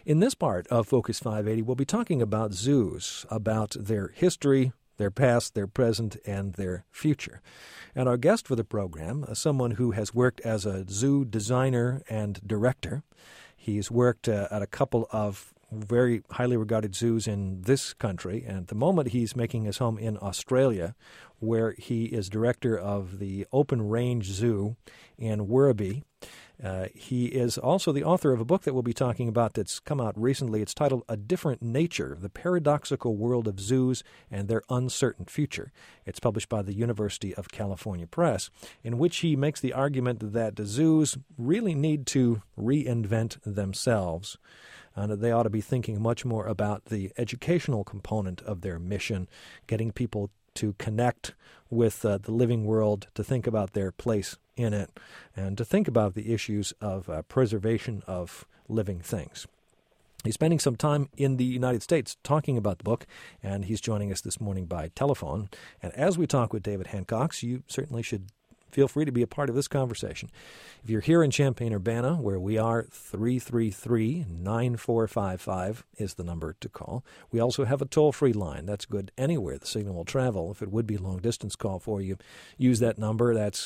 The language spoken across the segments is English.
In this part of Focus 580, we'll be talking about zoos, about their history, their past, their present, and their future. And our guest for the program, someone who has worked as a zoo designer and director. He's worked at a couple of very highly regarded zoos in this country, and at the moment he's making his home in Australia, where he is director of the Open Range Zoo in Werribee. He is also the author of a book that we'll be talking about that's come out recently. It's titled A Different Nature, The Paradoxical World of Zoos and Their Uncertain Future. It's published by the University of California Press, in which he makes the argument that the zoos really need to reinvent themselves, and that they ought to be thinking much more about the educational component of their mission, getting people to connect with the living world, to think about their place in it, and to think about the issues of preservation of living things. He's spending some time in the United States talking about the book, and he's joining us this morning by telephone. And as we talk with David Hancox, you certainly should feel free to be a part of this conversation. If you're here in Champaign-Urbana, where we are, 333-9455 is the number to call. We also have a toll-free line. That's good anywhere the signal will travel. If it would be a long-distance call for you, use that number. That's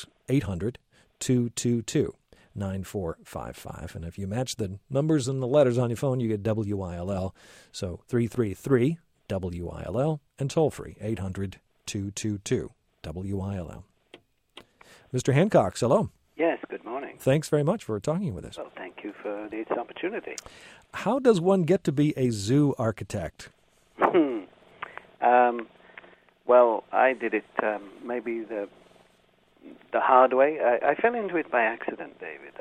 800-222-9455. And if you match the numbers and the letters on your phone, you get WILL. So 333-WILL and toll-free, 800-222-WILL. Mr. Hancox, hello. Yes, good morning. Thanks very much for talking with us. Well, thank you for this opportunity. How does one get to be a zoo architect? Well, I did it maybe the hard way. I fell into it by accident, David.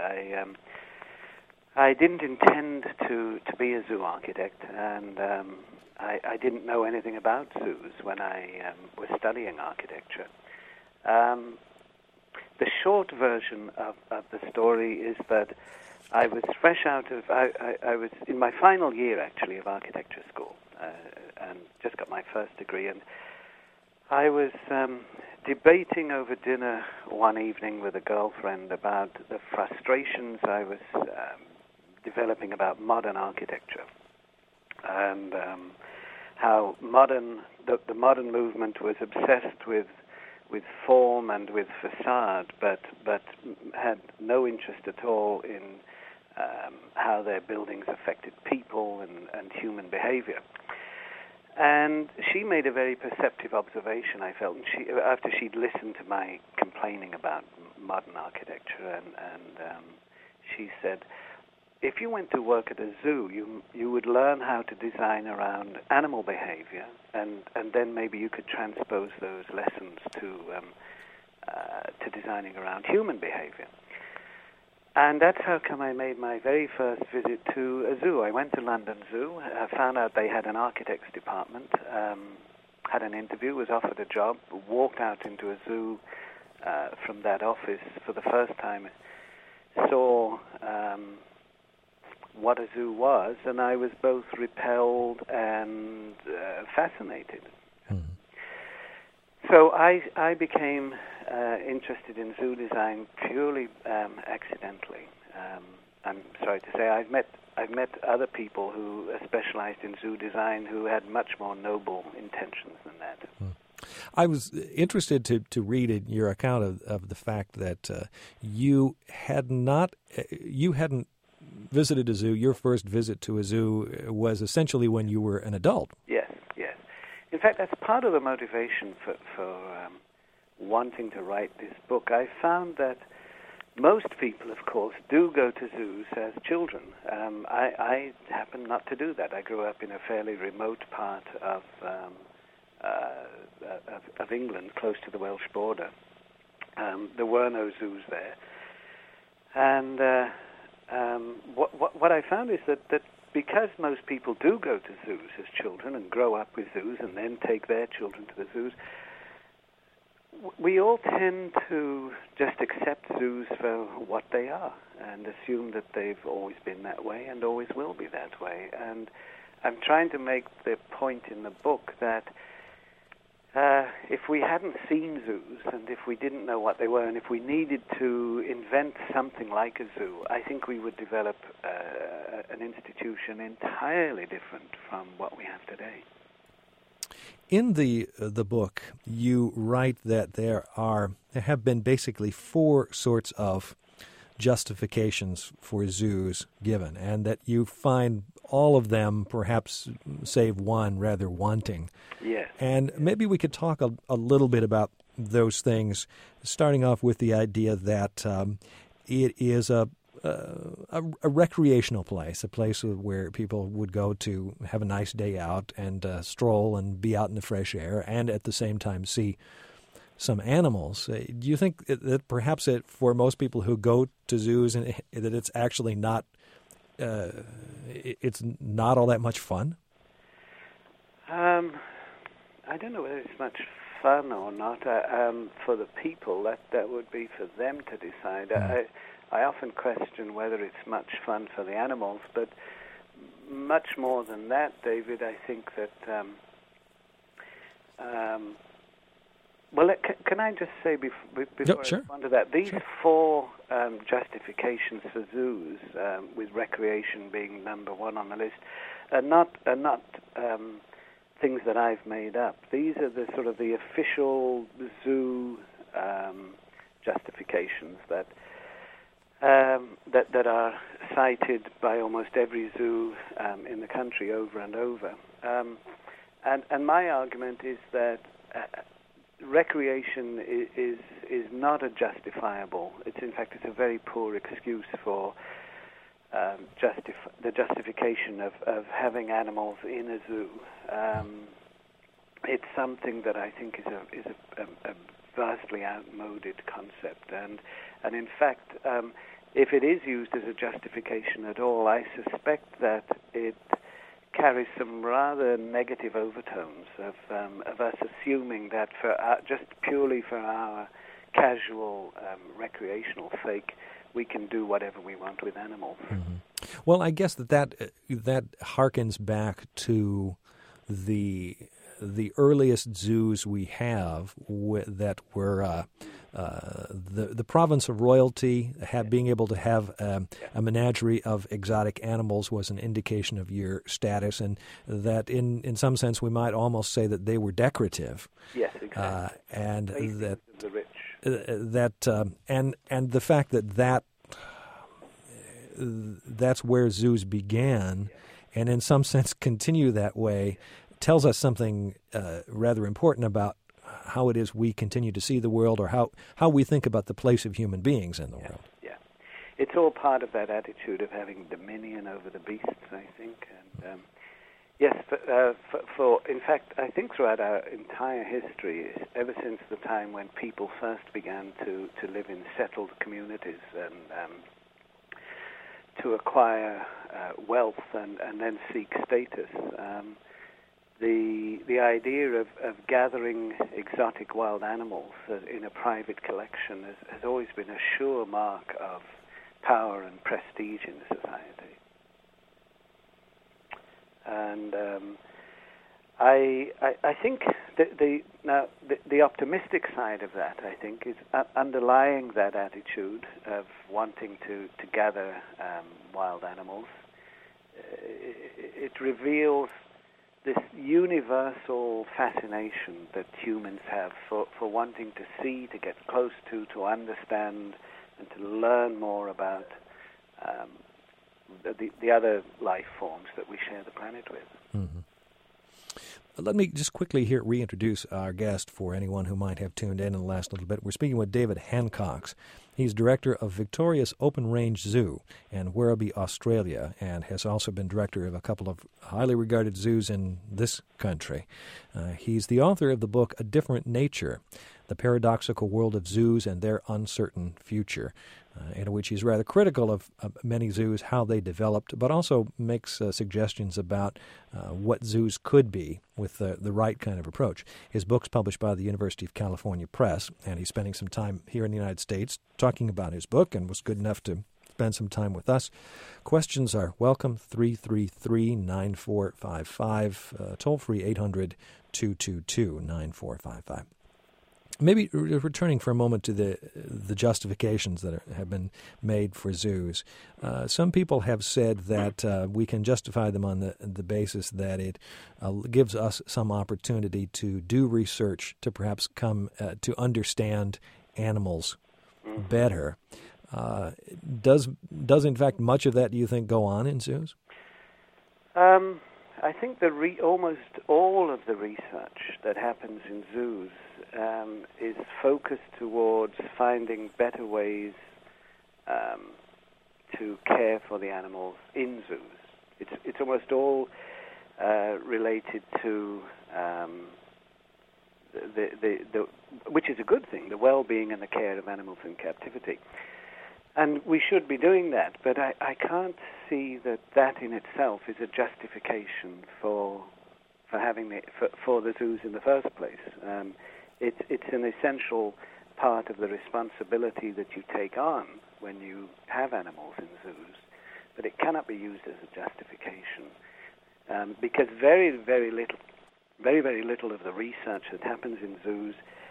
I didn't intend to be a zoo architect, and I didn't know anything about zoos when I was studying architecture. The short version of the story is that I was fresh out of, I was in my final year, actually, of architecture school, and just got my first degree, and I was debating over dinner one evening with a girlfriend about the frustrations I was developing about modern architecture, and how the modern movement was obsessed with form and with facade, but had no interest at all in how their buildings affected people and human behavior. And she made a very perceptive observation, I felt, and after she'd listened to my complaining about modern architecture, and she said, if you went to work at a zoo, you would learn how to design around animal behavior, and then maybe you could transpose those lessons to designing around human behavior. And that's how come I made my very first visit to a zoo. I went to London Zoo, found out they had an architects department, had an interview, was offered a job, walked out into a zoo from that office for the first time, saw what a zoo was, and I was both repelled and fascinated. Mm-hmm. So I became interested in zoo design purely accidentally. I'm sorry to say I've met other people who specialized in zoo design who had much more noble intentions than that. Mm. I was interested to read in your account of the fact that you hadn't visited a zoo. Your first visit to a zoo was essentially when you were an adult. Yes. In fact, that's part of the motivation for wanting to write this book. I found that most people, of course, do go to zoos as children. I happen not to do that. I grew up in a fairly remote part of England, close to the Welsh border. There were no zoos there. And what I found is that because most people do go to zoos as children and grow up with zoos and then take their children to the zoos, we all tend to just accept zoos for what they are and assume that they've always been that way and always will be that way. And I'm trying to make the point in the book that if we hadn't seen zoos and if we didn't know what they were and if we needed to invent something like a zoo, I think we would develop an institution entirely different from what we have today. In the book, you write that there have been basically 4 sorts of justifications for zoos given, and that you find all of them, perhaps save one, rather wanting. Yes. And maybe we could talk a little bit about those things, starting off with the idea that it is a recreational place, a place where people would go to have a nice day out and stroll and be out in the fresh air, and at the same time see some animals. Do you think that perhaps for most people who go to zoos, that it's actually not it's not all that much fun? I don't know whether it's much fun or not. For the people, that would be for them to decide. I often question whether it's much fun for the animals, but much more than that, David, I think that well, can I just say before Yep, I sure. respond to that, these Sure. 4 justifications for zoos, with recreation being number 1 on the list, are not things that I've made up. These are the sort of the official zoo justifications that are cited by almost every zoo in the country over and over. And my argument is that recreation is not a justifiable. In fact, it's a very poor excuse for the justification of having animals in a zoo. It's something that I think is a vastly outmoded concept, and in fact, if it is used as a justification at all, I suspect that it carries some rather negative overtones of us assuming that just purely for our casual recreational sake, we can do whatever we want with animals. Mm-hmm. Well, I guess that harkens back to the earliest zoos we have that were the province of royalty. Being able to have a menagerie of exotic animals was an indication of your status, and that in some sense we might almost say that they were decorative. Yes, exactly. And that the rich. And the fact that's where zoos began, and in some sense continue that way, tells us something rather important about how it is we continue to see the world, or how we think about the place of human beings in the world. Yeah, it's all part of that attitude of having dominion over the beasts, I think. And yes, in fact, I think throughout our entire history, ever since the time when people first began to live in settled communities and to acquire wealth and then seek status, the idea of gathering exotic wild animals in a private collection has always been a sure mark of power and prestige in society. And I think the optimistic side of that, I think, is underlying that attitude of wanting to gather wild animals. It reveals this universal fascination that humans have for wanting to see, to get close to understand, and to learn more about the other life forms that we share the planet with. Mm-hmm. Let me just quickly here reintroduce our guest for anyone who might have tuned in the last little bit. We're speaking with David Hancox. He's director of Victoria's Open Range Zoo in Werribee, Australia, and has also been director of a couple of highly regarded zoos in this country. He's the author of the book A Different Nature, The Paradoxical World of Zoos and Their Uncertain Future, in which he's rather critical of many zoos, how they developed, but also makes suggestions about what zoos could be with the right kind of approach. His book's published by the University of California Press, and he's spending some time here in the United States talking about his book, and was good enough to spend some time with us. Questions are welcome, 333-9455, toll-free 800-222-9455. Maybe returning for a moment to the justifications that have been made for zoos. Some people have said that we can justify them on the basis that it gives us some opportunity to do research to perhaps come to understand animals better. Does in fact much of that, do you think, go on in zoos? I think almost all of the research that happens in zoos is focused towards finding better ways to care for the animals in zoos. It's almost all related to which is a good thing, the well-being and the care of animals in captivity. And we should be doing that, but I can't see that in itself is a justification for having for the zoos in the first place. It's an essential part of the responsibility that you take on when you have animals in zoos, but it cannot be used as a justification because very, very little of the research that happens in zoos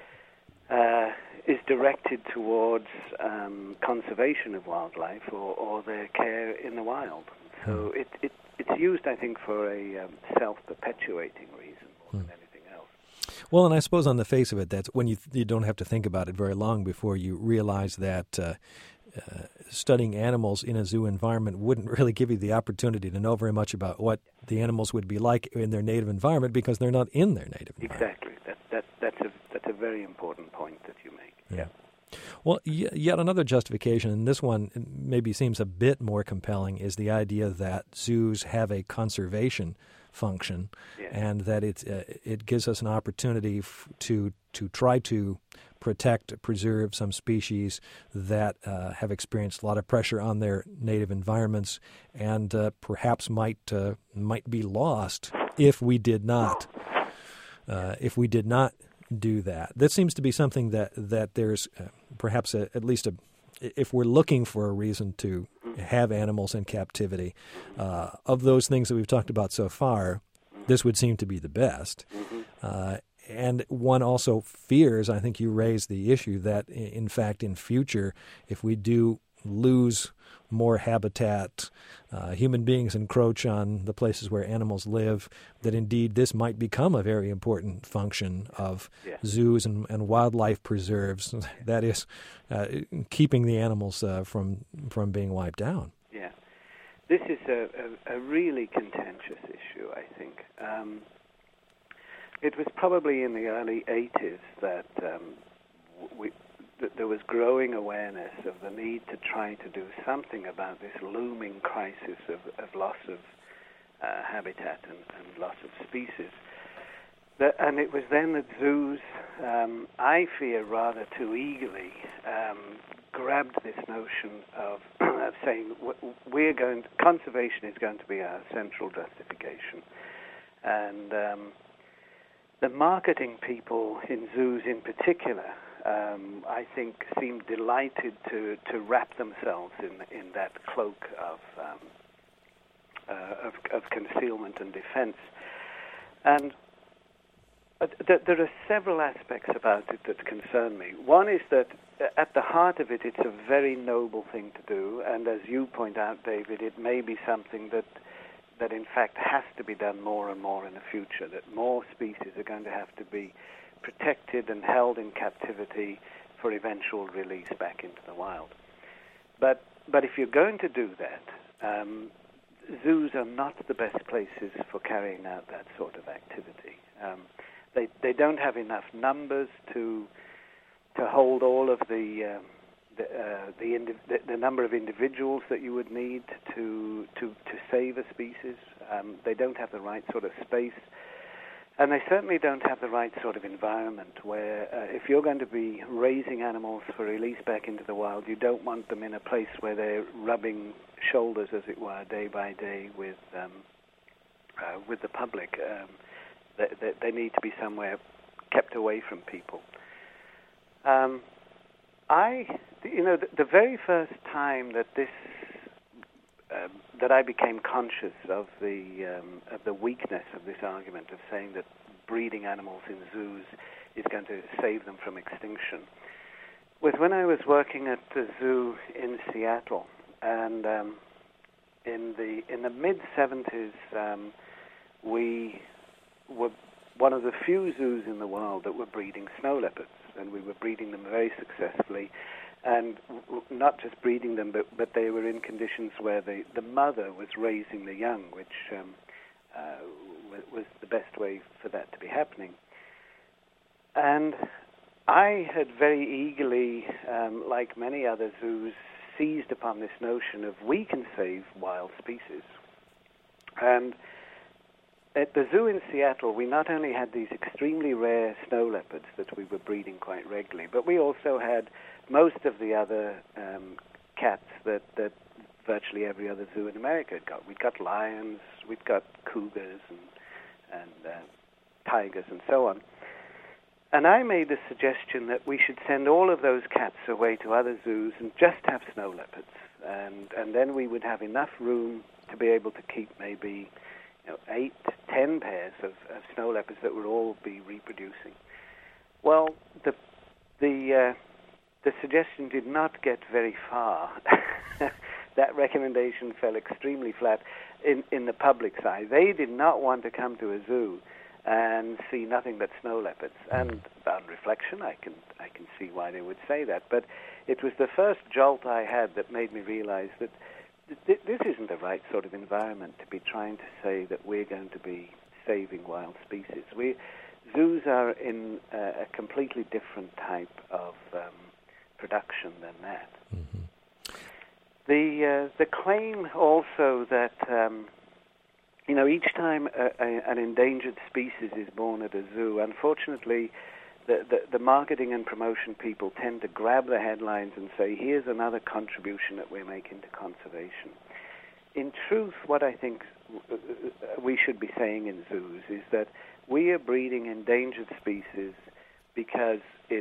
is directed towards conservation of wildlife or their care in the wild. So it's used, I think, for a self-perpetuating reason more than anything else. Well, and I suppose on the face of it, that's when you don't have to think about it very long before you realize that studying animals in a zoo environment wouldn't really give you the opportunity to know very much about what the animals would be like in their native environment because they're not in their native environment. Exactly. That's a very important point that you make. Yeah. Well, yet another justification, and this one maybe seems a bit more compelling, is the idea that zoos have a conservation function, and that it gives us an opportunity to try to preserve some species that have experienced a lot of pressure on their native environments, and perhaps might be lost if we did not do that. That seems to be something that there's perhaps at least if we're looking for a reason to have animals in captivity, of those things that we've talked about so far, this would seem to be the best. And one also fears, I think you raised the issue, that in fact in future, if we do lose more habitat, human beings encroach on the places where animals live, that indeed this might become a very important function of zoos and wildlife preserves, that is, keeping the animals from being wiped out. Yeah. This is a really contentious issue, I think. It was probably in the early 80s that there was growing awareness of the need to try to do something about this looming crisis of loss of habitat and loss of species. And it was then that zoos, I fear rather too eagerly, grabbed this notion of saying conservation is going to be our central justification. And the marketing people in zoos in particular, I think, seem delighted to wrap themselves in that cloak of concealment and defense. And there are several aspects about it that concern me. One is that at the heart of it, it's a very noble thing to do, and as you point out, David, it may be something that in fact has to be done more and more in the future, that more species are going to have to be protected and held in captivity for eventual release back into the wild. But if you're going to do that, zoos are not the best places for carrying out that sort of activity. They don't have enough numbers to hold all of the number of individuals that you would need to save a species. They don't have the right sort of space, and they certainly don't have the right sort of environment where if you're going to be raising animals for release back into the wild, you don't want them in a place where they're rubbing shoulders, as it were, day by day with the public. They need to be somewhere kept away from people. I the very first time that that I became conscious of the weakness of this argument of saying that breeding animals in zoos is going to save them from extinction was when I was working at the zoo in Seattle, and in the mid-70s, we were one of the few zoos in the world that were breeding snow leopards, and we were breeding them very successfully. And not just breeding them, but they were in conditions where the mother was raising the young, which was the best way for that to be happening. And I had very eagerly, like many other zoos, seized upon this notion of we can save wild species. And at the zoo in Seattle, we not only had these extremely rare snow leopards that we were breeding quite regularly, but we also had most of the other cats that virtually every other zoo in America had got. We'd got lions, we'd got cougars and tigers and so on. And I made the suggestion that we should send all of those cats away to other zoos and just have snow leopards. And then we would have enough room to be able to keep maybe 8 to 10 pairs of snow leopards that would all be reproducing. Well, the suggestion did not get very far. That recommendation fell extremely flat in the public's eye. They did not want to come to a zoo and see nothing but snow leopards. And on reflection, I can see why they would say that. But it was the first jolt I had that made me realize that this isn't the right sort of environment to be trying to say that we're going to be saving wild species. Zoos are in a completely different type of production than that. Mm-hmm. The claim also that each time an endangered species is born at a zoo, unfortunately, the marketing and promotion people tend to grab the headlines and say, here's another contribution that we're making to conservation. In truth, what I think we should be saying in zoos is that we are breeding endangered species because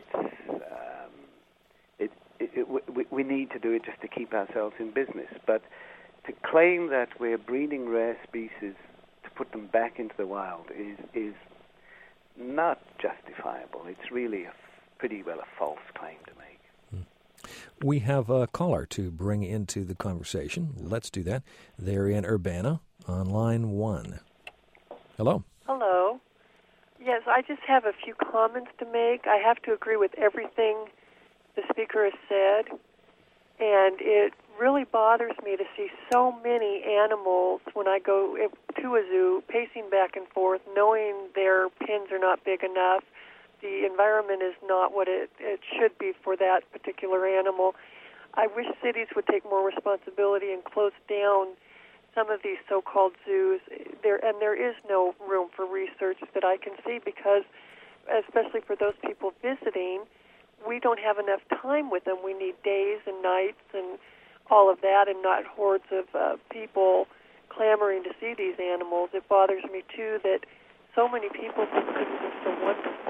we need to do it just to keep ourselves in business. But to claim that we're breeding rare species to put them back into the wild is not justifiable. It's really pretty well a false claim to make. We have a caller to bring into the conversation. Let's do that. They're in Urbana on line 1. Hello. Hello. Yes, I just have a few comments to make. I have to agree with everything the speaker has said, and it really bothers me to see so many animals when I go to a zoo pacing back and forth, knowing their pens are not big enough. The environment is not what it should be for that particular animal. I wish cities would take more responsibility and close down some of these so-called zoos. There is no room for research that I can see because, especially for those people visiting, we don't have enough time with them. We need days and nights and all of that, and not hordes of people clamoring to see these animals. It bothers me, too, that so many people think this is so wonderful.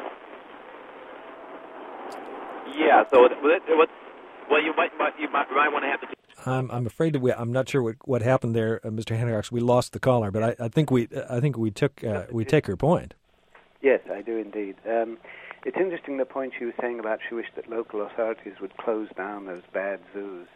Yeah, so you might want to have to... I'm afraid that I'm not sure what happened there, Mr. Hendricks. We lost the caller, but I think we take her point. Yes, I do indeed. It's interesting the point she was saying about she wished that local authorities would close down those bad zoos.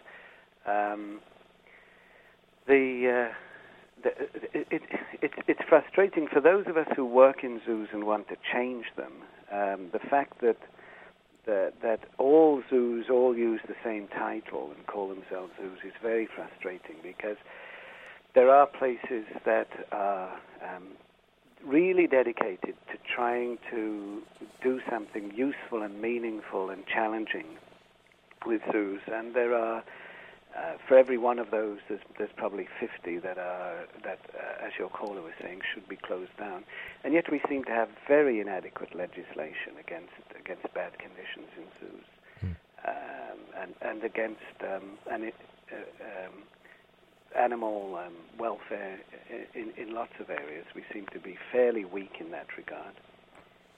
It's frustrating for those of us who work in zoos and want to change them. The fact that all zoos all use the same title and call themselves zoos is very frustrating, because there are places that are really dedicated to trying to do something useful and meaningful and challenging with zoos, and there are for every one of those, there's probably 50 that as your caller was saying, should be closed down. And yet we seem to have very inadequate legislation against bad conditions in zoos, and against animal welfare in lots of areas. We seem to be fairly weak in that regard.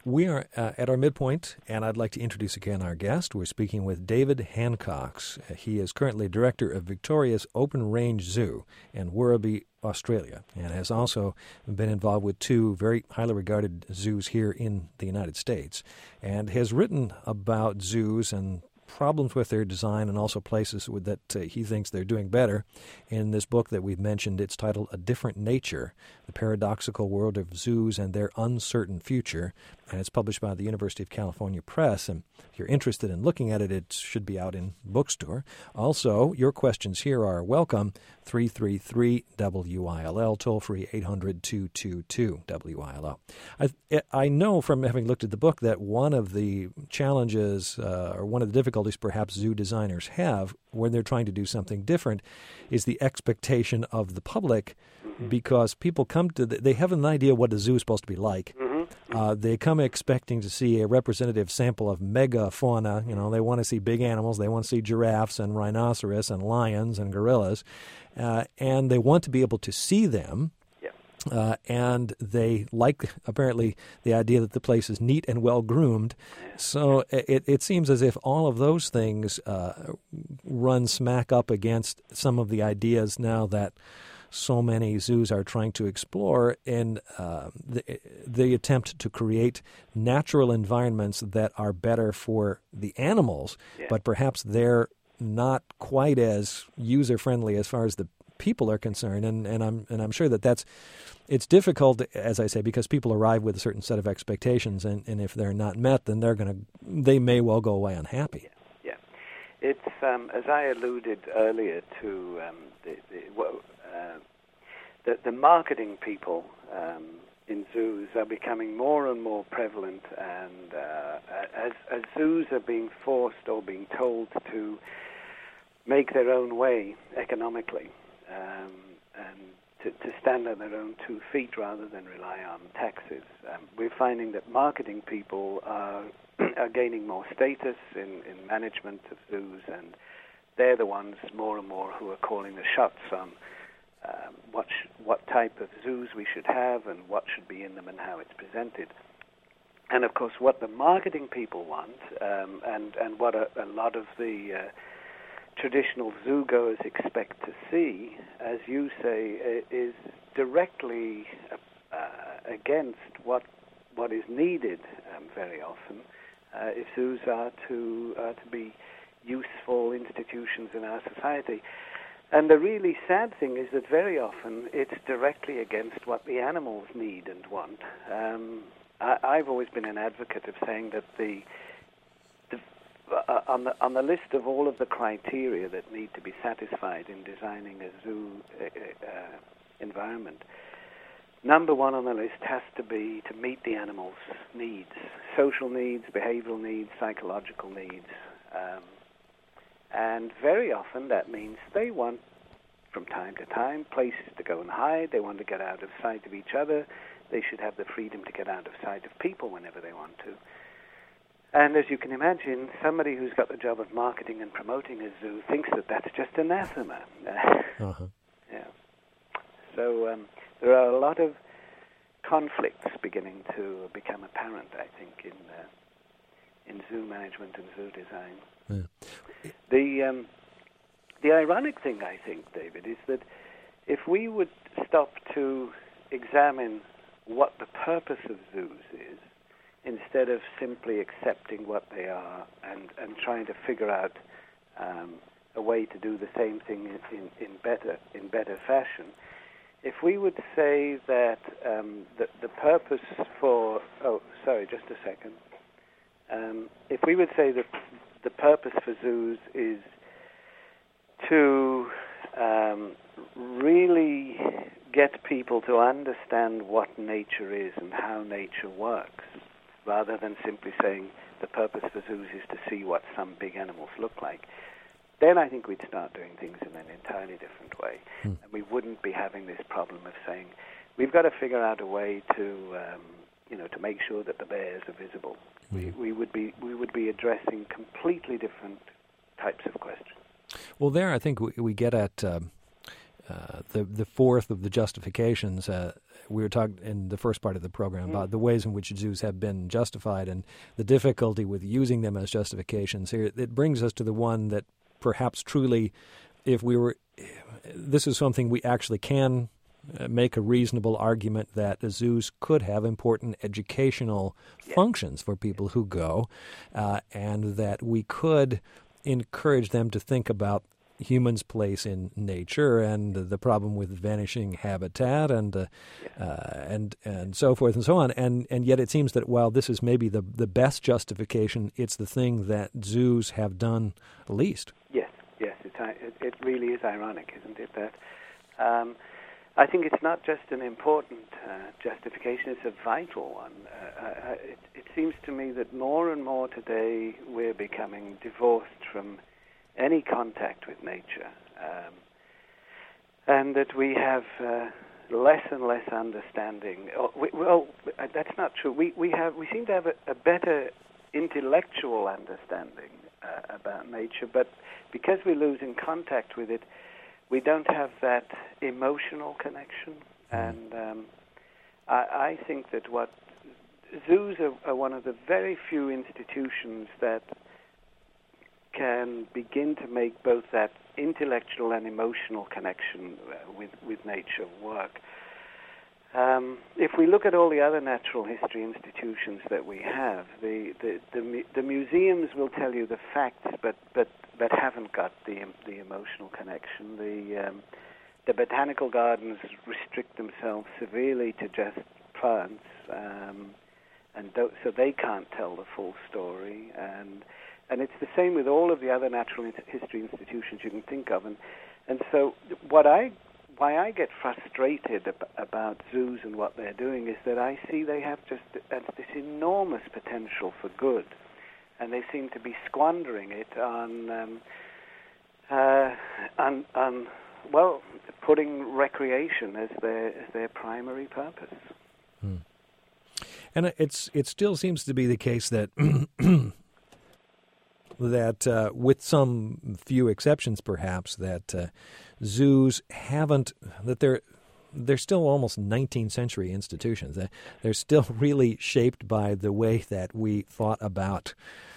We are at our midpoint, and I'd like to introduce again our guest. We're speaking with David Hancox. He is currently director of Victoria's Open Range Zoo in Werribee, Australia, and has also been involved with two very highly regarded zoos here in the United States, and has written about zoos and problems with their design and also places that he thinks they're doing better in this book that we've mentioned. It's titled A Different Nature, The Paradoxical World of Zoos and Their Uncertain Future, and it's published by the University of California Press. And if you're interested in looking at it, it should be out in bookstore. Also, your questions here are welcome. 333-WILL, toll-free 800-222-WILL. I know from having looked at the book that one of the challenges or one of the difficulties perhaps zoo designers have when they're trying to do something different is the expectation of the public, because people come to they have an idea what a zoo is supposed to be like. They come expecting to see a representative sample of megafauna. You know, they want to see big animals. They want to see giraffes and rhinoceros and lions and gorillas, and they want to be able to see them. And they like, apparently, the idea that the place is neat and well-groomed. So it seems as if all of those things run smack up against some of the ideas now that so many zoos are trying to explore in the attempt to create natural environments that are better for the animals, but perhaps they're not quite as user-friendly as far as the people are concerned, and I'm sure it's difficult, as I say, because people arrive with a certain set of expectations, and if they're not met, then they may well go away unhappy. Yeah. It's as I alluded earlier to the marketing people in zoos are becoming more and more prevalent, and as zoos are being forced or being told to make their own way economically, and to stand on their own 2 feet rather than rely on taxes. We're finding that marketing people are gaining more status in management of zoos, and they're the ones more and more who are calling the shots on what type of zoos we should have and what should be in them and how it's presented. And of course, what the marketing people want, and what a lot of the traditional zoo goers expect to see, as you say, is directly against what is needed very often if zoos are to be useful institutions in our society. And the really sad thing is that very often it's directly against what the animals need and want. I've always been an advocate of saying that on the list of all of the criteria that need to be satisfied in designing a zoo environment, number one on the list has to be to meet the animals' needs, social needs, behavioral needs, psychological needs. And very often that means they want, from time to time, places to go and hide. They want to get out of sight of each other. They should have the freedom to get out of sight of people whenever they want to. And as you can imagine, somebody who's got the job of marketing and promoting a zoo thinks that that's just anathema. Yeah. So there are a lot of conflicts beginning to become apparent, I think, in zoo management and zoo design. Yeah. The ironic thing, I think, David, is that if we would stop to examine what the purpose of zoos is, instead of simply accepting what they are and trying to figure out a way to do the same thing in better fashion, if we would say that the purpose for just a second. If we would say that the purpose for zoos is to really get people to understand what nature is and how nature works, rather than simply saying the purpose for zoos is to see what some big animals look like, then I think we'd start doing things in an entirely different way. And we wouldn't be having this problem of saying, we've got to figure out a way to make sure that the bears are visible. We would be addressing completely different types of questions. Well, there I think we get at the fourth of the justifications. We were talking in the first part of the program about the ways in which zoos have been justified and the difficulty with using them as justifications. Here, it brings us to the one that perhaps truly, this is something we actually can make a reasonable argument that the zoos could have important educational functions for people who go, and that we could encourage them to think about humans' place in nature and the problem with vanishing habitat and so forth and so on. And yet it seems that while this is maybe the best justification, it's the thing that zoos have done least. Yes, it really is ironic, isn't it? That I think it's not just an important justification; it's a vital one. It seems to me that more and more today we're becoming divorced from any contact with nature, and that we have less and less understanding. Well, that's not true. We seem to have a better intellectual understanding about nature, but because we're losing contact with it, we don't have that emotional connection. And I think that what zoos are one of the very few institutions that can begin to make both that intellectual and emotional connection with nature work. If we look at all the other natural history institutions that we have, the museums will tell you the facts, but haven't got the emotional connection. The botanical gardens restrict themselves severely to just plants, so they can't tell the full story. And it's the same with all of the other natural history institutions you can think of. And so why I get frustrated about zoos and what they're doing is that I see they have just this enormous potential for good, and they seem to be squandering it on putting recreation as their primary purpose. And it still seems to be the case that that with some few exceptions perhaps, that zoos haven't, that they're still almost 19th century institutions. They're still really shaped by the way that we thought about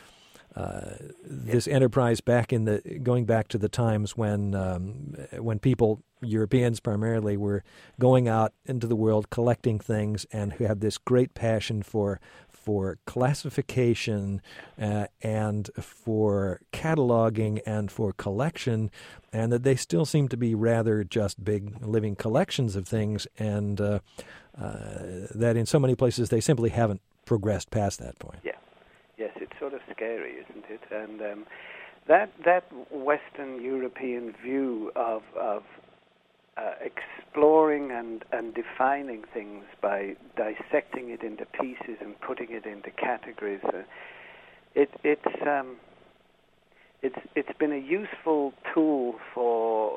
this enterprise going back to the times when people, Europeans primarily, were going out into the world collecting things and who had this great passion for classification and for cataloging and for collection, and that they still seem to be rather just big living collections of things, and that in so many places they simply haven't progressed past that point. Yeah. Yes, it's sort of scary, isn't it? And that Western European view of exploring and defining things by dissecting it into pieces and putting it into categories, it's been a useful tool for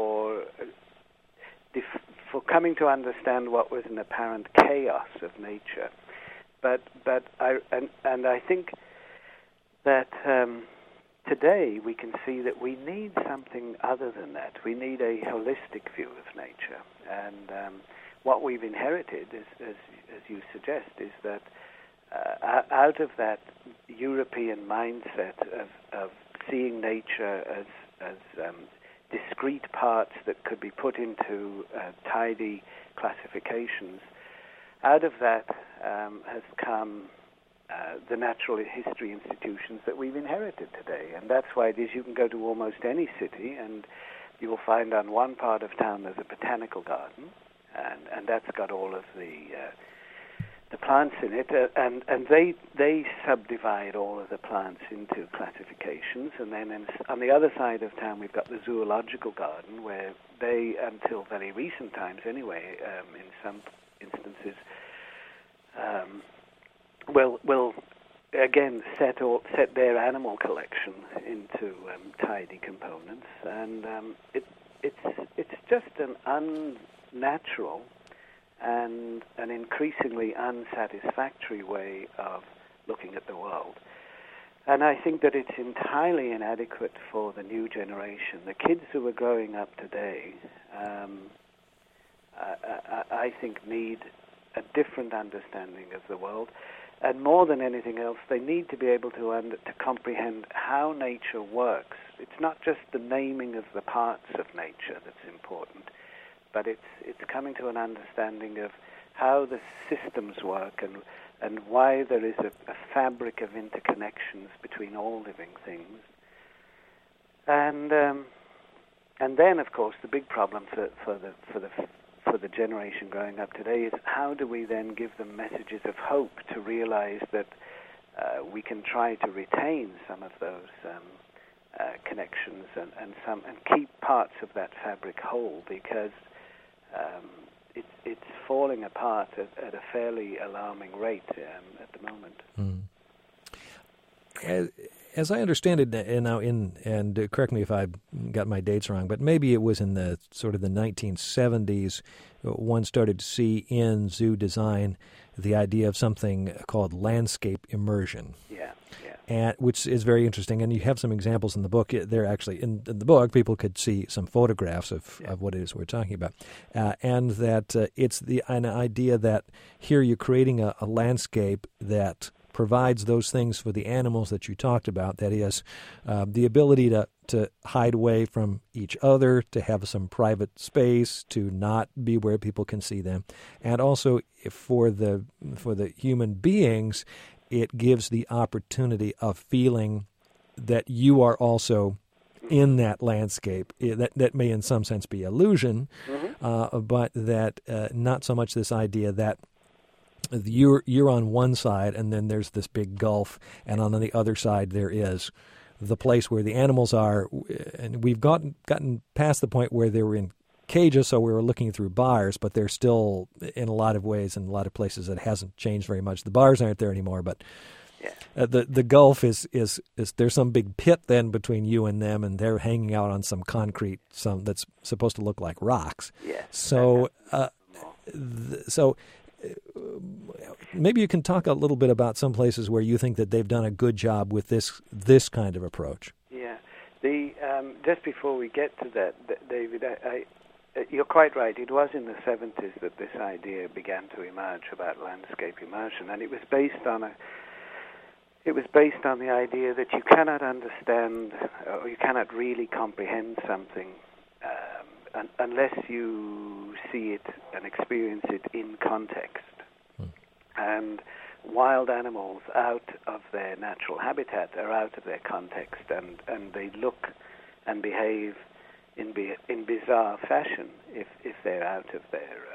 coming to understand what was an apparent chaos of nature. But I think that today we can see that we need something other than that. We need a holistic view of nature, and what we've inherited, as you suggest, is that out of that European mindset of seeing nature as discrete parts that could be put into tidy classifications, out of that has come the natural history institutions that we've inherited today. And that's why it is you can go to almost any city and you will find on one part of town there's a botanical garden, and that's got all of the plants in it, and they subdivide all of the plants into classifications. And then on the other side of town we've got the zoological garden, where they, until very recent times anyway, in some instances, will again set their animal collection into tidy components, and it's just an unnatural and an increasingly unsatisfactory way of looking at the world. And I think that it's entirely inadequate for the new generation. The kids who are growing up today I think, need a different understanding of the world. And more than anything else, they need to be able to comprehend how nature works. It's not just the naming of the parts of nature that's important, but it's coming to an understanding of how the systems work and why there is a fabric of interconnections between all living things. And then, of course, the big problem for the generation growing up today is how do we then give them messages of hope to realize that we can try to retain some of those connections and keep parts of that fabric whole, because it's falling apart at a fairly alarming rate at the moment. As I understand it now, and correct me if I got my dates wrong, but maybe it was in the sort of the 1970s, one started to see in zoo design the idea of something called landscape immersion. Yeah. And which is very interesting, and you have some examples in the book. They're actually in the book. People could see some photographs of what it is we're talking about, and that it's an idea that here you're creating a landscape that provides those things for the animals that you talked about. That is, the ability to hide away from each other, to have some private space, to not be where people can see them, and also for the human beings, it gives the opportunity of feeling that you are also in that landscape. That may in some sense be illusion, but that not so much this idea that you're on one side and then there's this big gulf, and on the other side there is the place where the animals are. And we've gotten past the point where they were in cages, so we were looking through bars, but they're still, in a lot of ways, in a lot of places, it hasn't changed very much. The bars aren't there anymore, but the gulf is there's some big pit then between you and them, and they're hanging out on some concrete, that's supposed to look like rocks. Yeah. So, maybe you can talk a little bit about some places where you think that they've done a good job with this kind of approach. Yeah. Just before we get to that, David, you're quite right. It was in the 70s that this idea began to emerge about landscape immersion, and it was based on the idea that you cannot understand or you cannot really comprehend something unless you see it and experience it in context. And wild animals out of their natural habitat are out of their context, and they look and behave in bizarre fashion if they're out of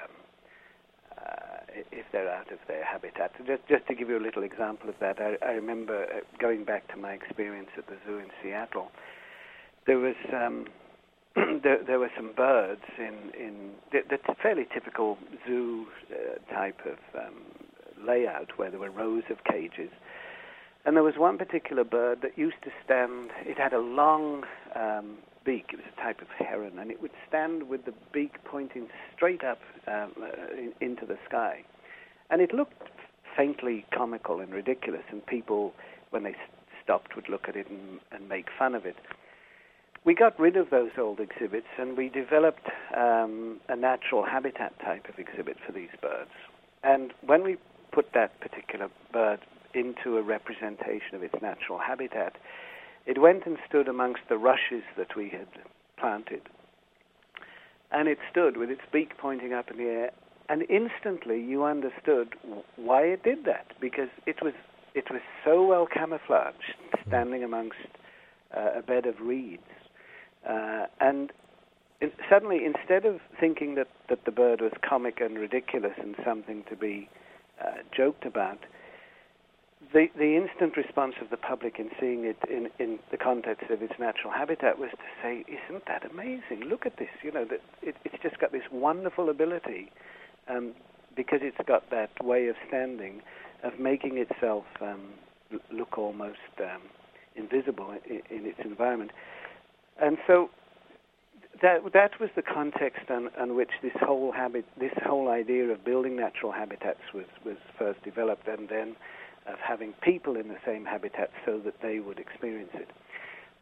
their habitat. Just to give you a little example of that, I remember going back to my experience at the zoo in Seattle. There was there were some birds in the fairly typical zoo type of layout, where there were rows of cages, and there was one particular bird that used to stand. It had a long beak. It was a type of heron, and it would stand with the beak pointing straight up into the sky, and it looked faintly comical and ridiculous, and people, when they stopped, would look at it and make fun of it. We got rid of those old exhibits, and we developed a natural habitat type of exhibit for these birds. And when we put that particular bird into a representation of its natural habitat, it went and stood amongst the rushes that we had planted. And it stood with its beak pointing up in the air, and instantly you understood why it did that, because it was so well camouflaged, standing amongst a bed of reeds. And suddenly, instead of thinking that the bird was comic and ridiculous and something to be joked about, the instant response of the public in seeing it in the context of its natural habitat was to say, "Isn't that amazing? Look at this! You know, that it's just got this wonderful ability, because it's got that way of standing, of making itself look almost invisible in its environment." And so that was the context on which this whole idea of building natural habitats was first developed, and then of having people in the same habitat so that they would experience it.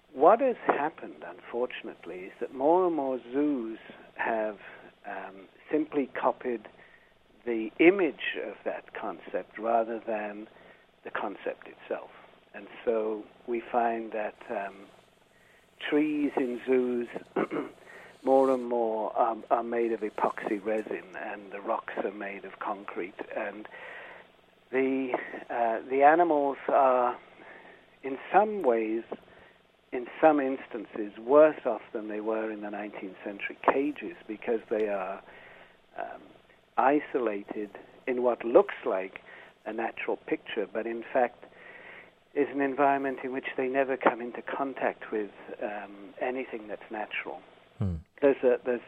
what has happened, unfortunately, is that more and more zoos have simply copied the image of that concept rather than the concept itself. And so we find that trees in zoos more and more are made of epoxy resin, and the rocks are made of concrete. And the animals are, in some ways, in some instances, worse off than they were in the 19th century cages, because they are isolated in what looks like a natural picture, but in fact is an environment in which they never come into contact with anything that's natural. There's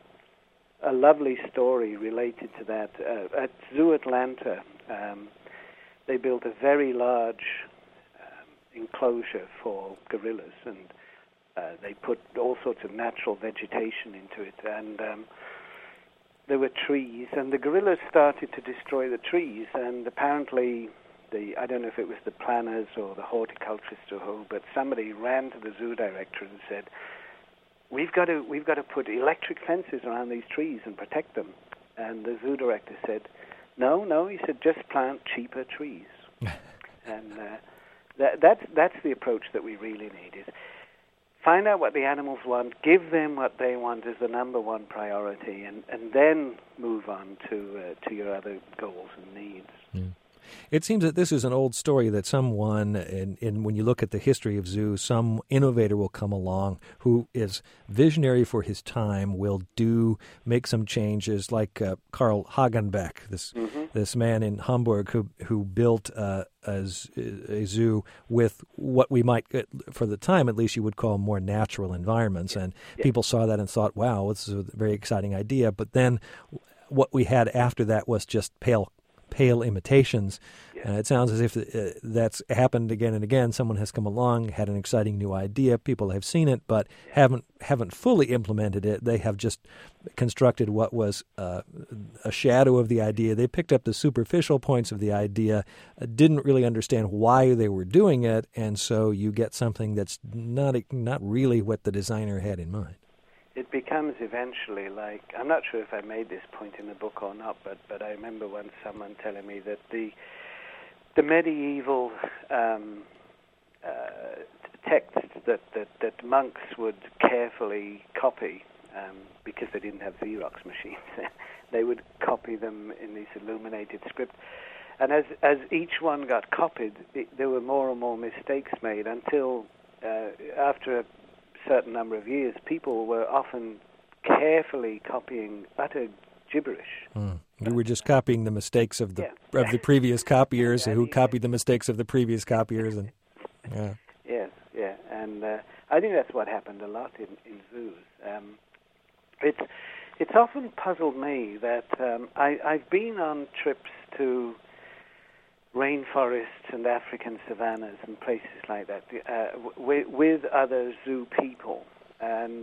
a lovely story related to that. At Zoo Atlanta, they built a very large enclosure for gorillas, and they put all sorts of natural vegetation into it, and there were trees, and the gorillas started to destroy the trees, and apparently I don't know if it was the planners or the horticulturist or who, but somebody ran to the zoo director and said, we've got to put electric fences around these trees and protect them. And the zoo director said, no, he said, just plant cheaper trees. And that's the approach that we really need, is find out what the animals want, give them what they want as the number one priority, and then move on to your other goals and needs. Mm. It seems that this is an old story, that someone, when you look at the history of zoos, some innovator will come along who is visionary for his time, will make some changes, like Karl Hagenbeck, this man in Hamburg who built a zoo with what we might, for the time at least, you would call more natural environments. And people saw that and thought, wow, this is a very exciting idea. But then what we had after that was just pale imitations. It sounds as if that's happened again and again. Someone has come along, had an exciting new idea. People have seen it, but haven't fully implemented it. They have just constructed what was a shadow of the idea. They picked up the superficial points of the idea, didn't really understand why they were doing it, and so you get something that's not really what the designer had in mind. It becomes eventually like, I'm not sure if I made this point in the book or not, but I remember once someone telling me that the medieval texts that monks would carefully copy, because they didn't have Xerox machines, they would copy them in these illuminated scripts. And as each one got copied, there were more and more mistakes made until after a certain number of years, people were often carefully copying utter gibberish. You were just copying the mistakes of the previous copiers, who copied the mistakes of the previous copiers, and and I think that's what happened a lot in zoos. It's often puzzled me that I've been on trips to rainforests and African savannas and places like that with other zoo people, and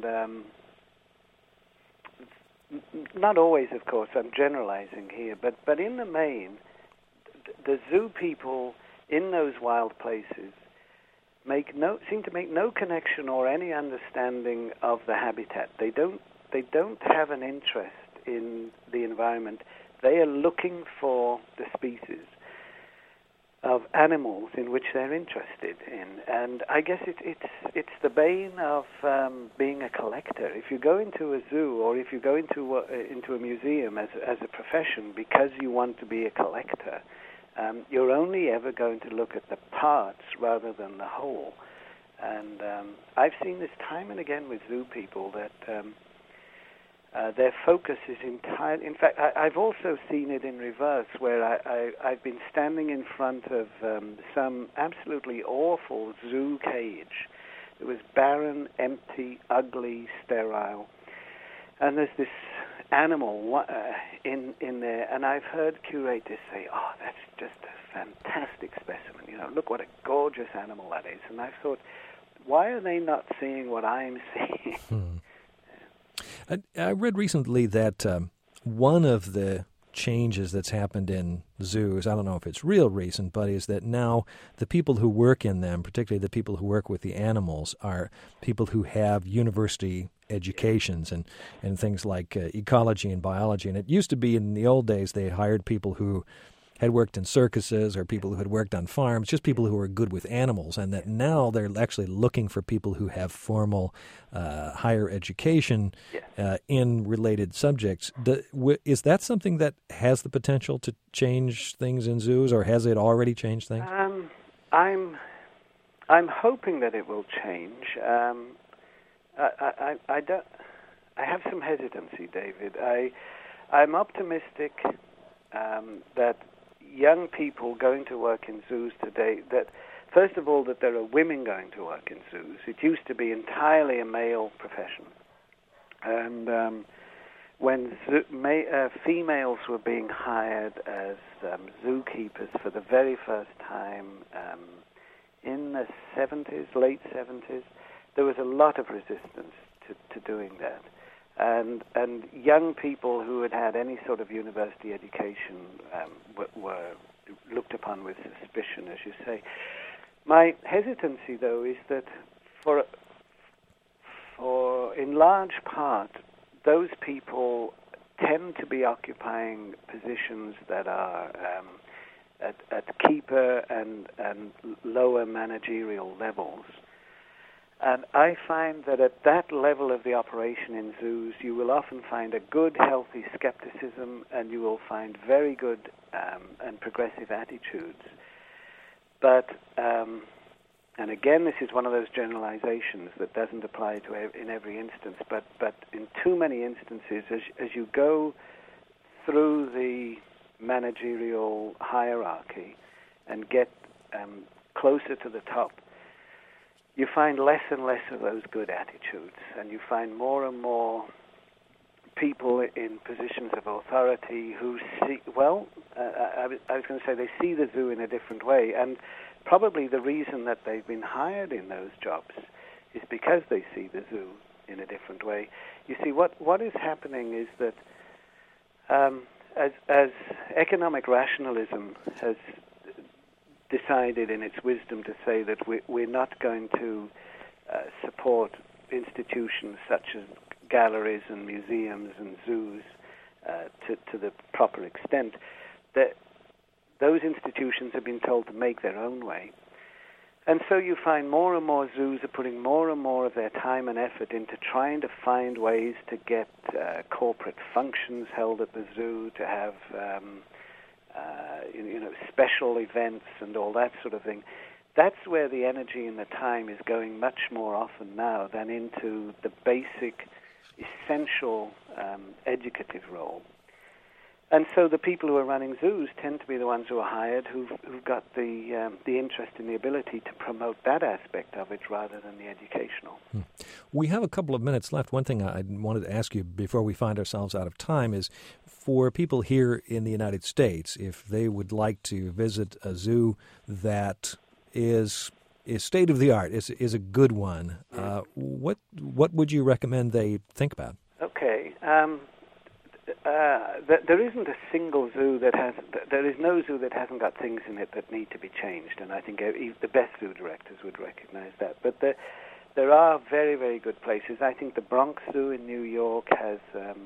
not always, of course, I'm generalizing here, but in the main, the zoo people in those wild places seem to make no connection or any understanding of the habitat. They don't have an interest in the environment. They are looking for the species of animals in which they're interested in, and I guess it's the bane of being a collector. If you go into a zoo or if you go into a museum as a profession because you want to be a collector, you're only ever going to look at the parts rather than the whole. And I've seen this time and again with zoo people that their focus is entirely... In fact, I've also seen it in reverse, where I've been standing in front of some absolutely awful zoo cage. It was barren, empty, ugly, sterile. And there's this animal in there, and I've heard curators say, oh, that's just a fantastic specimen. You know, look what a gorgeous animal that is. And I've thought, why are they not seeing what I'm seeing? I read recently that one of the changes that's happened in zoos, I don't know if it's real recent, but is that now the people who work in them, particularly the people who work with the animals, are people who have university educations and things like ecology and biology. And it used to be in the old days they hired people who had worked in circuses or people who had worked on farms, just people who were good with animals, and that now they're actually looking for people who have formal higher education in related subjects. Is that something that has the potential to change things in zoos, or has it already changed things? I'm hoping that it will change. I have some hesitancy, David. I'm optimistic that young people going to work in zoos today, that first of all that there are women going to work in zoos. It used to be entirely a male profession, and when females were being hired as zookeepers for the very first time in the 70s, late 70s, there was a lot of resistance to doing that. And young people who had any sort of university education were looked upon with suspicion, as you say. My hesitancy, though, is that for in large part, those people tend to be occupying positions that are at keeper and lower managerial levels. And I find that at that level of the operation in zoos, you will often find a good, healthy skepticism, and you will find very good and progressive attitudes. But, and again, this is one of those generalizations that doesn't apply to in every instance, but in too many instances, as you go through the managerial hierarchy and get closer to the top, you find less and less of those good attitudes, and you find more and more people in positions of authority who see, I was going to say they see the zoo in a different way, and probably the reason that they've been hired in those jobs is because they see the zoo in a different way. You see, what is happening is that as economic rationalism has decided in its wisdom to say that we're not going to support institutions such as galleries and museums and zoos to the proper extent, that those institutions have been told to make their own way. And so you find more and more zoos are putting more and more of their time and effort into trying to find ways to get corporate functions held at the zoo, to have special events and all that sort of thing. That's where the energy and the time is going much more often now than into the basic, essential educative role. And so the people who are running zoos tend to be the ones who are hired, who've got the interest and the ability to promote that aspect of it rather than the educational. We have a couple of minutes left. One thing I wanted to ask you before we find ourselves out of time is, for people here in the United States, if they would like to visit a zoo that is state of the art, is a good one, what would you recommend they think about? Okay. There isn't a single zoo there is no zoo that hasn't got things in it that need to be changed, and I think the best zoo directors would recognize that. But there are very, very good places. I think the Bronx Zoo in New York has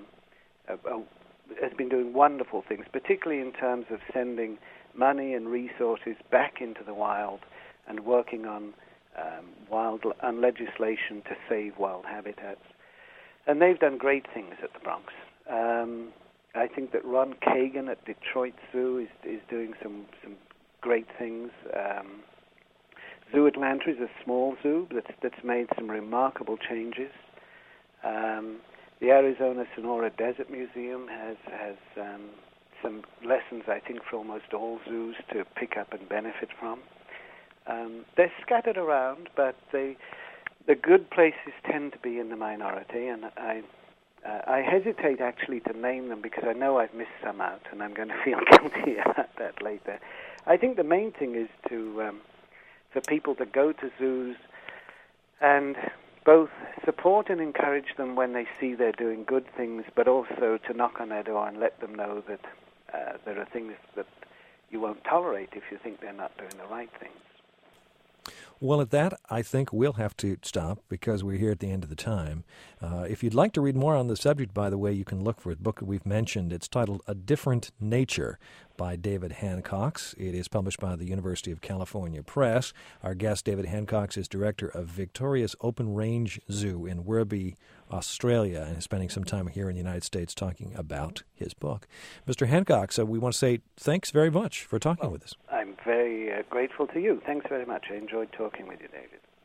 been doing wonderful things, particularly in terms of sending money and resources back into the wild and working on legislation to save wild habitats. And they've done great things at the Bronx. I think that Ron Kagan at Detroit Zoo is doing some great things. Zoo Atlanta is a small zoo that's made some remarkable changes. The Arizona Sonora Desert Museum has some lessons, I think, for almost all zoos to pick up and benefit from. They're scattered around, but the good places tend to be in the minority, and I hesitate actually to name them because I know I've missed some out, and I'm going to feel guilty about that later. I think the main thing is for people to go to zoos and both support and encourage them when they see they're doing good things, but also to knock on their door and let them know that there are things that you won't tolerate if you think they're not doing the right things. Well, at that, I think we'll have to stop because we're here at the end of the time. If you'd like to read more on the subject, by the way, you can look for a book that we've mentioned. It's titled A Different Nature by David Hancox. It is published by the University of California Press. Our guest, David Hancox, is director of Victoria's Open Range Zoo in Werribee, Australia, and is spending some time here in the United States talking about his book. Mr. Hancox, we want to say thanks very much for talking with us. I'm very grateful to you. Thanks very much. I enjoyed talking with you, David.